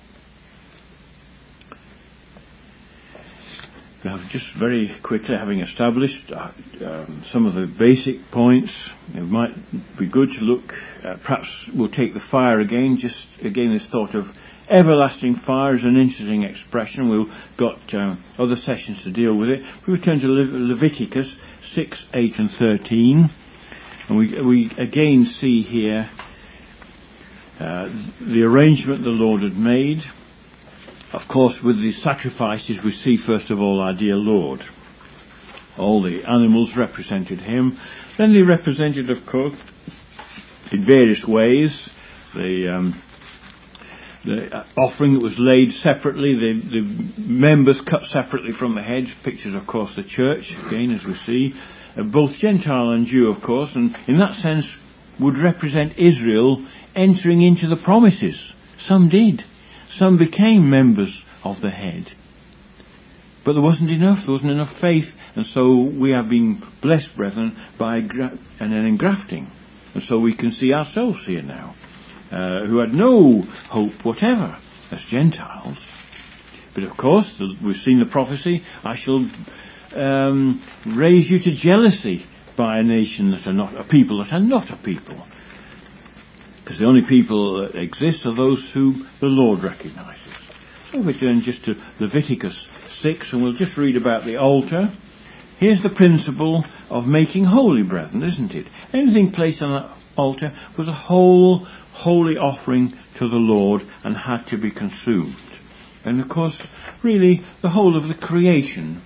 We have just very quickly, having established uh, um, some of the basic points, it might be good to look, uh, perhaps we'll take the fire again, just again this thought of everlasting fire is an interesting expression. We've got uh, other sessions to deal with it. We return to Le- Leviticus six, eight and thirteen, and we, we again see here uh, the arrangement the Lord had made. Of course, with the sacrifices, we see first of all our dear Lord. All the animals represented Him. Then they represented, of course, in various ways, the, um, the offering that was laid separately, the, the members cut separately from the heads. Pictures, of course, the church, again, as we see. Uh, both Gentile and Jew, of course, and in that sense would represent Israel entering into the promises. Some did. Some became members of the head. But there wasn't enough. There wasn't enough faith. And so we have been blessed, brethren, by gra- and an engrafting. And so we can see ourselves here now, uh, who had no hope whatever as Gentiles. But of course, we've seen the prophecy, I shall um, raise you to jealousy by a nation that are not a people that are not a people. Because the only people that exist are those who the Lord recognises. So we turn just to Leviticus six, and we'll just read about the altar. Here's the principle of making holy, brethren, isn't it? Anything placed on that altar was a whole holy offering to the Lord and had to be consumed. And of course, really, the whole of the creation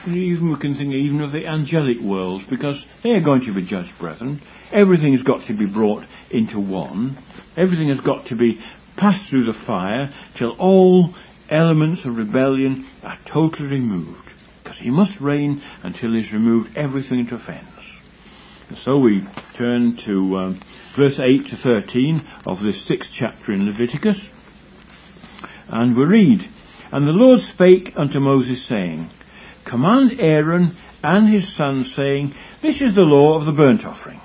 even we can think even of the angelic worlds, because they are going to be judged, brethren. Everything has got to be brought into one. Everything has got to be passed through the fire till all elements of rebellion are totally removed, because he must reign until he's removed everything that offends. And so we turn to um, verse eight to thirteen of this sixth chapter in Leviticus, and we read, "And the Lord spake unto Moses, saying, Command Aaron and his sons, saying, This is the law of the burnt offering."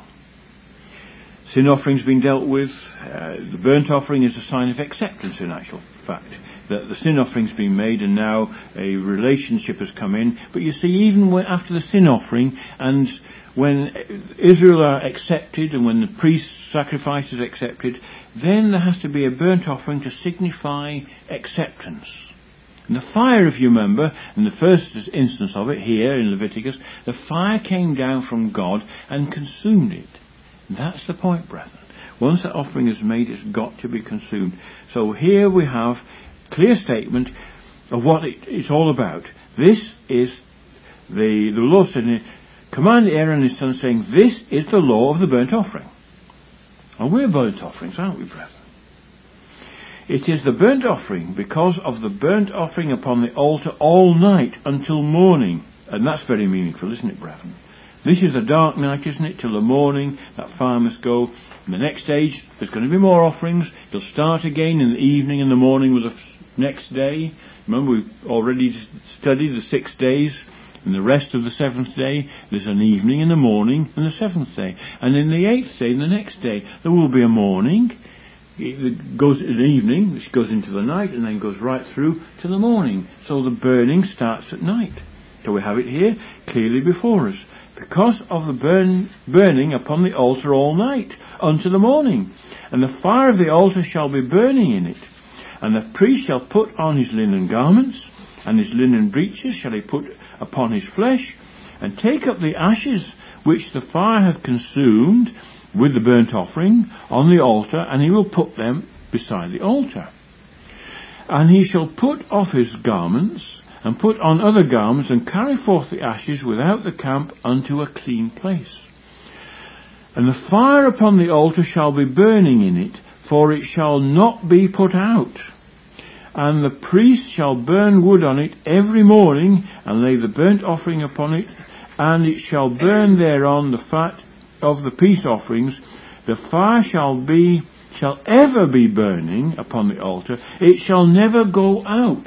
Sin offering's been dealt with. Uh, the burnt offering is a sign of acceptance, in actual fact, that the sin offering's been made and now a relationship has come in. But you see, even when, after the sin offering, and when Israel are accepted and when the priest's sacrifice is accepted, then there has to be a burnt offering to signify acceptance. And the fire, if you remember, in the first instance of it here in Leviticus, the fire came down from God and consumed it. And that's the point, brethren. Once that offering is made, it's got to be consumed. So here we have clear statement of what it, it's all about. This is the, the Lord said, Command Aaron and his son, saying, This is the law of the burnt offering. And we're burnt offerings, aren't we, brethren? It is the burnt offering because of the burnt offering upon the altar all night until morning. And that's very meaningful, isn't it, brethren? This is a dark night, isn't it, till the morning. That fire must go. In the next stage, there's going to be more offerings. It'll start again in the evening and the morning with the next day. Remember, we've already studied the six days. And the rest of the seventh day, there's an evening and a morning and the seventh day. And in the eighth day, the next day, there will be a morning. It goes an evening, which goes into the night, and then goes right through to the morning. So the burning starts at night. So we have it here clearly before us. Because of the burn, burning upon the altar all night unto the morning. And the fire of the altar shall be burning in it. And the priest shall put on his linen garments, and his linen breeches shall he put upon his flesh, and take up the ashes which the fire hath consumed with the burnt offering on the altar, and he will put them beside the altar. And he shall put off his garments, and put on other garments, and carry forth the ashes without the camp unto a clean place. And the fire upon the altar shall be burning in it, for it shall not be put out. And the priest shall burn wood on it every morning, and lay the burnt offering upon it, and it shall burn thereon the fat of the peace offerings. The fire shall be, shall ever be burning upon the altar. It shall never go out.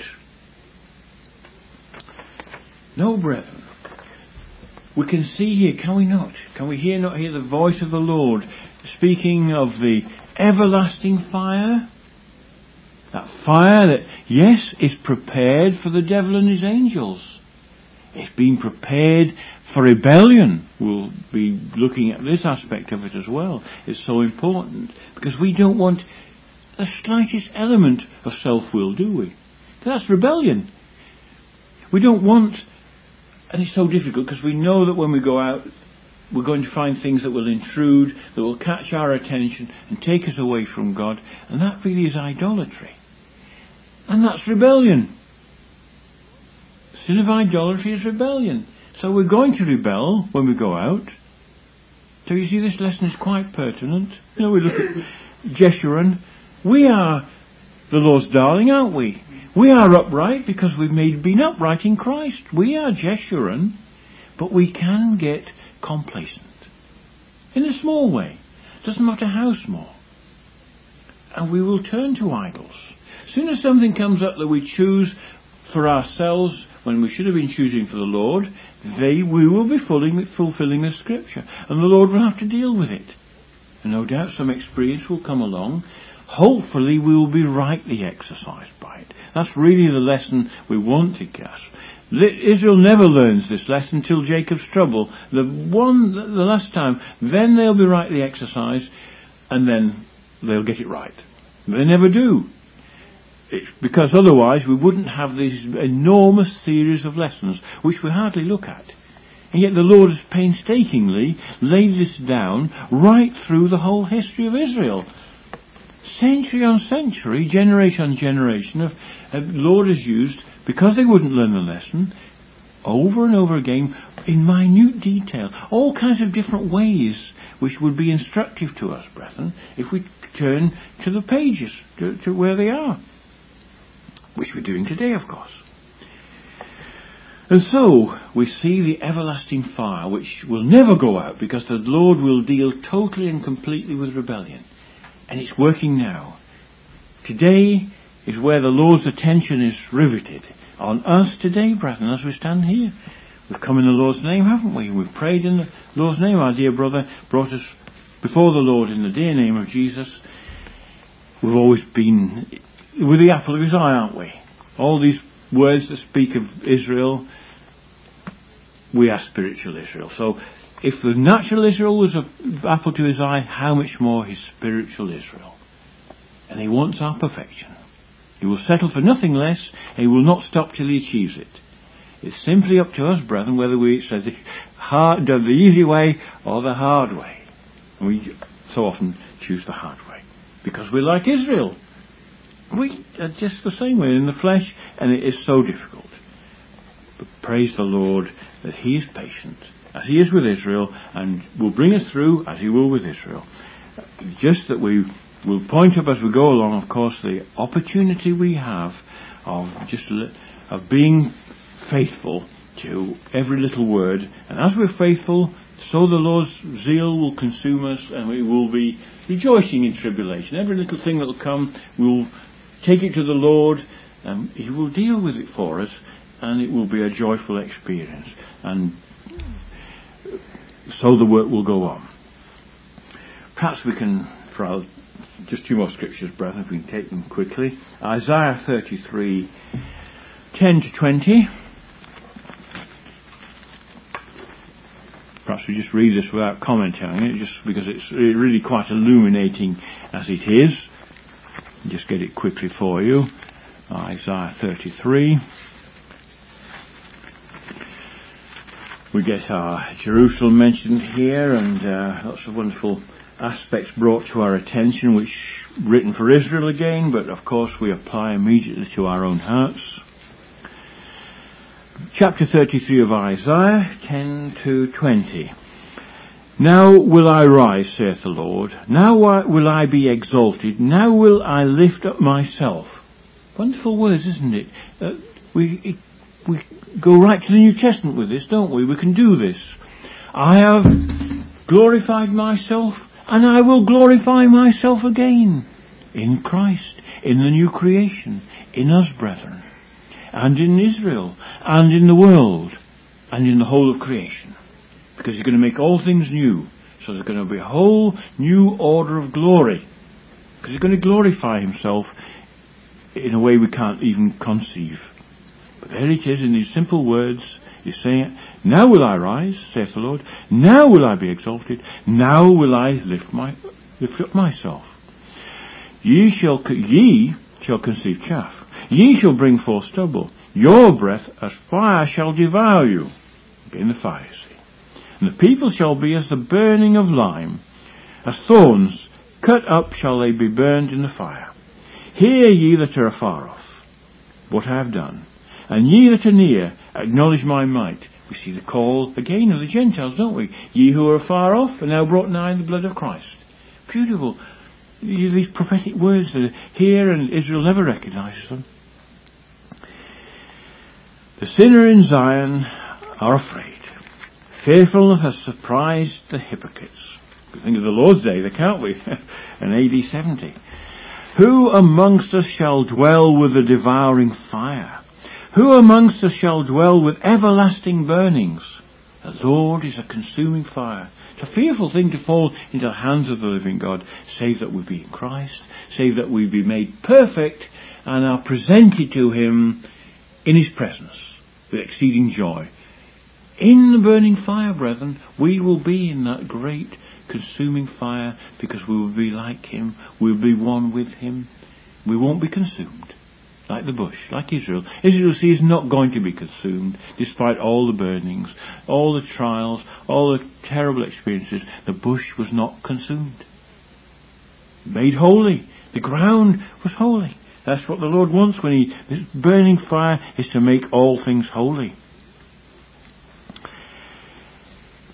No, brethren. We can see here, can we not? Can we hear not hear the voice of the Lord speaking of the everlasting fire? That fire that, yes, is prepared for the devil and his angels. It's been prepared for rebellion. We'll be looking at this aspect of it as well. It's so important because we don't want the slightest element of self-will, do we? That's rebellion. We don't want, and it's so difficult because we know that when we go out, we're going to find things that will intrude, that will catch our attention and take us away from God, and that really is idolatry. And that's rebellion. Sin of idolatry is rebellion. So we're going to rebel when we go out. So you see, this lesson is quite pertinent. You know, we look at Jeshurun. We are the Lord's darling, aren't we? We are upright because we've made, been upright in Christ. We are Jeshurun, but we can get complacent. In a small way. Doesn't matter how small. And we will turn to idols. As soon as something comes up that we choose for ourselves when we should have been choosing for the Lord, they we will be fulfilling, fulfilling the Scripture. And the Lord will have to deal with it. And no doubt some experience will come along. Hopefully we will be rightly exercised by it. That's really the lesson we want to grasp. Israel never learns this lesson till Jacob's trouble. The one, the last time, then they'll be rightly exercised, and then they'll get it right. But they never do. It's because otherwise we wouldn't have this enormous series of lessons which we hardly look at. And yet the Lord has painstakingly laid this down right through the whole history of Israel. Century on century, generation on generation, of, uh, the Lord has used, because they wouldn't learn the lesson, over and over again in minute detail, all kinds of different ways which would be instructive to us, brethren, if we turn to the pages, to, to where they are, which we're doing today, of course. And so we see the everlasting fire which will never go out, because the Lord will deal totally and completely with rebellion. And it's working now. Today is where the Lord's attention is riveted on us today, brethren, as we stand here. We've come in the Lord's name, haven't we? We've prayed in the Lord's name. Our dear brother brought us before the Lord in the dear name of Jesus. We've always been with the apple of his eye, aren't we? All these words that speak of Israel, we are spiritual Israel. So if the natural Israel was an apple to his eye, how much more his spiritual Israel? And he wants our perfection. He will settle for nothing less, and he will not stop till he achieves it. It's simply up to us, brethren, whether we say the hard, the easy way or the hard way. And we so often choose the hard way, because we're like Israel. We are just the same way in the flesh, and it is so difficult. But praise the Lord that he is patient, as he is with Israel, and will bring us through as he will with Israel. Just that we will point up as we go along, of course, the opportunity we have of just of being faithful to every little word. And as we're faithful, so the Lord's zeal will consume us, and we will be rejoicing in tribulation. Every little thing that will come, we'll take it to the Lord, and he will deal with it for us, and it will be a joyful experience. And so the work will go on. Perhaps we can, for our, just two more scriptures, brethren, if we can take them quickly. Isaiah thirty-three, ten to twenty. Perhaps we just read this without commenting on it, just because it's really quite illuminating as it is. Just get it quickly for you. Isaiah thirty-three. We get our Jerusalem mentioned here, and uh, lots of wonderful aspects brought to our attention, which written for Israel again, but of course we apply immediately to our own hearts. Chapter thirty-three of Isaiah, ten to twenty. Now will I rise, saith the Lord. Now will I be exalted. Now will I lift up myself. Wonderful words, isn't it? Uh, we we go right to the New Testament with this, don't we? We can do this. I have glorified myself, and I will glorify myself again in Christ, in the new creation, in us, brethren, and in Israel, and in the world, and in the whole of creation. Because he's going to make all things new. So there's going to be a whole new order of glory. Because he's going to glorify himself in a way we can't even conceive. But there it is in these simple words. He's saying, now will I rise, saith the Lord. Now will I be exalted. Now will I lift my lift up myself. Ye shall ye shall conceive chaff. Ye shall bring forth stubble. Your breath as fire shall devour you. Again the fire, see. And the people shall be as the burning of lime. As thorns cut up shall they be burned in the fire. Hear ye that are afar off what I have done. And ye that are near, acknowledge my might. We see the call again of the Gentiles, don't we? Ye who are afar off are now brought nigh in the blood of Christ. Beautiful. These prophetic words that are here, and Israel never recognises them. The sinner in Zion are afraid. Fearfulness has surprised the hypocrites. We think of the Lord's Day, there, can't we? In A D seventy. Who amongst us shall dwell with the devouring fire? Who amongst us shall dwell with everlasting burnings? The Lord is a consuming fire. It's a fearful thing to fall into the hands of the living God, save that we be in Christ, save that we be made perfect and are presented to him in his presence with exceeding joy. In the burning fire, brethren, we will be in that great consuming fire, because we will be like him, we'll be one with him. We won't be consumed. Like the bush, like Israel. Israel, see, is not going to be consumed, despite all the burnings, all the trials, all the terrible experiences. The bush was not consumed. Made holy. The ground was holy. That's what the Lord wants when he, this burning fire is to make all things holy.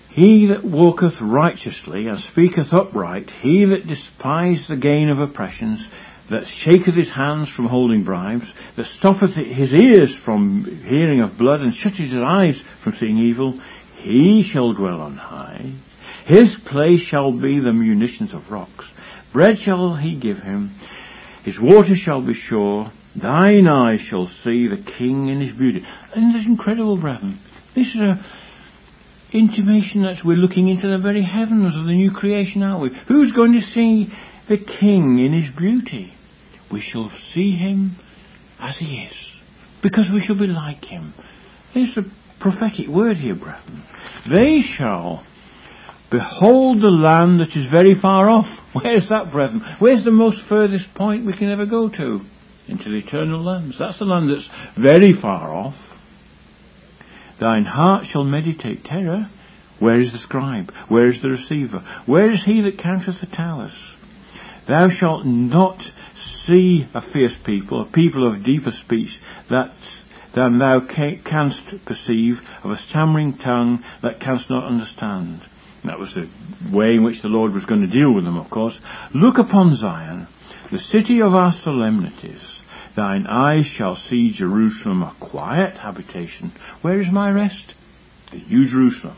He that walketh righteously and speaketh upright, he that despiseth the gain of oppressions, that shaketh his hands from holding bribes, that stoppeth his ears from hearing of blood, and shutteth his eyes from seeing evil, he shall dwell on high. His place shall be the munitions of rocks. Bread shall he give him, his water shall be sure. Thine eyes shall see the King in his beauty. Isn't this incredible, brethren? This is a intimation that we're looking into the very heavens of the new creation, aren't we? Who's going to see the King in his beauty? We shall see him as he is, because we shall be like him. There's a prophetic word here, brethren. They shall behold the land that is very far off. Where's that, brethren? Where's the most furthest point we can ever go to? Into the eternal lands. That's the land that's very far off. Thine heart shall meditate terror. Where is the scribe? Where is the receiver? Where is he that counteth the towers? Thou shalt not see a fierce people, a people of deeper speech that than thou canst perceive, of a stammering tongue that canst not understand. That was the way in which the Lord was going to deal with them, of course. Look upon Zion, the city of our solemnities. Thine eyes shall see Jerusalem, a quiet habitation. Where is my rest? The New Jerusalem.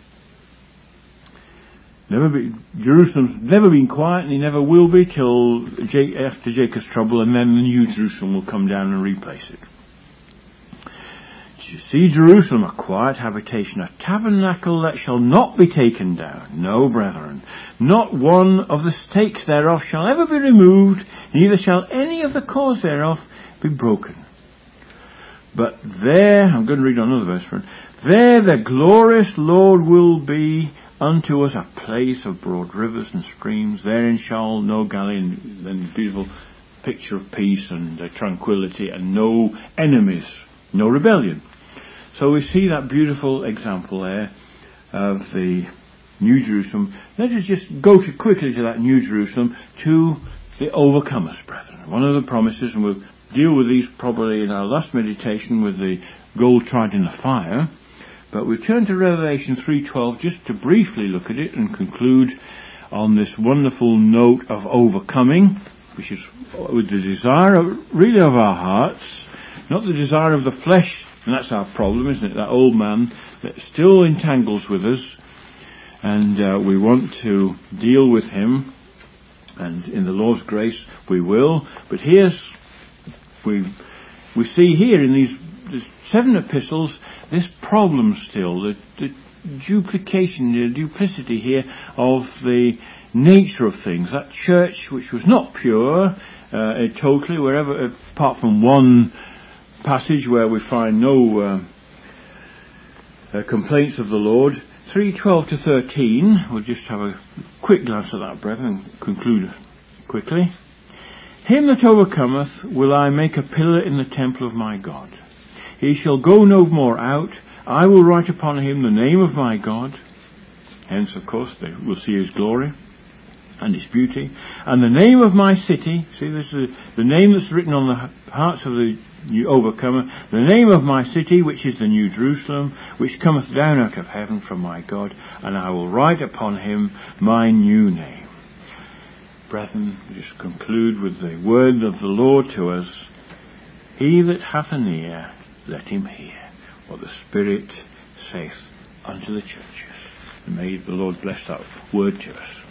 Never be, Jerusalem's never been quiet, and it never will be till J- after Jacob's trouble, and then the New Jerusalem will come down and replace it. See Jerusalem, a quiet habitation, a tabernacle that shall not be taken down. No, brethren, not one of the stakes thereof shall ever be removed, neither shall any of the cords thereof be broken. But there, I'm going to read another verse, friend. There the glorious Lord will be unto us a place of broad rivers and streams. Therein shall no Galilee, and beautiful picture of peace and uh, tranquility, and no enemies, no rebellion. So we see that beautiful example there of the New Jerusalem. Let us just go to quickly to that New Jerusalem, to the overcomers, brethren. One of the promises, and we'll deal with these probably in our last meditation with the gold tried in the fire. But we turn to Revelation three twelve just to briefly look at it and conclude on this wonderful note of overcoming, which is with the desire of, really of our hearts, not the desire of the flesh. And that's our problem, isn't it? That old man that still entangles with us, and uh, we want to deal with him, and in the Lord's grace we will. But here's we we see here in these, these seven epistles this problem still, the, the duplication, the duplicity here of the nature of things. That church which was not pure uh, totally, wherever apart from one passage where we find no uh, uh, complaints of the Lord. three twelve to thirteen, we'll just have a quick glance at that, brethren, and conclude quickly. Him that overcometh will I make a pillar in the temple of my God. He shall go no more out. I will write upon him the name of my God. Hence, of course, they will see his glory and his beauty. And the name of my city, see, this is the name that's written on the hearts of the new overcomer, the name of my city, which is the New Jerusalem, which cometh down out of heaven from my God, and I will write upon him my new name. Brethren, we just conclude with the word of the Lord to us. He that hath an ear, let him hear what the Spirit saith unto the churches. And may the Lord bless that word to us.